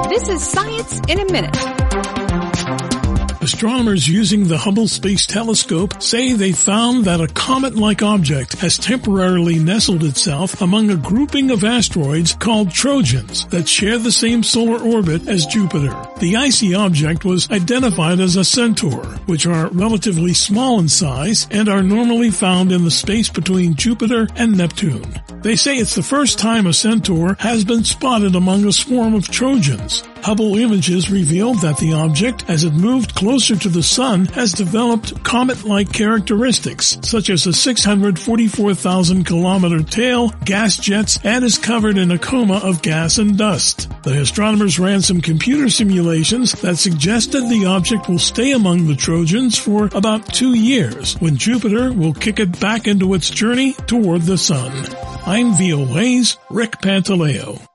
This is Science in a Minute. Astronomers using the Hubble Space Telescope say they found that a comet-like object has temporarily nestled itself among a grouping of asteroids called Trojans that share the same solar orbit as Jupiter. The icy object was identified as a centaur, which are relatively small in size and are normally found in the space between Jupiter and Neptune. They say it's the first time a centaur has been spotted among a swarm of Trojans. Hubble images revealed that the object, as it moved closer to the Sun, has developed comet-like characteristics, such as a 644,000-kilometer tail, gas jets, and is covered in a coma of gas and dust. The astronomers ran some computer simulations that suggested the object will stay among the Trojans for about 2 years, when Jupiter will kick it back into its journey toward the Sun. I'm VOA's Rick Pantaleo.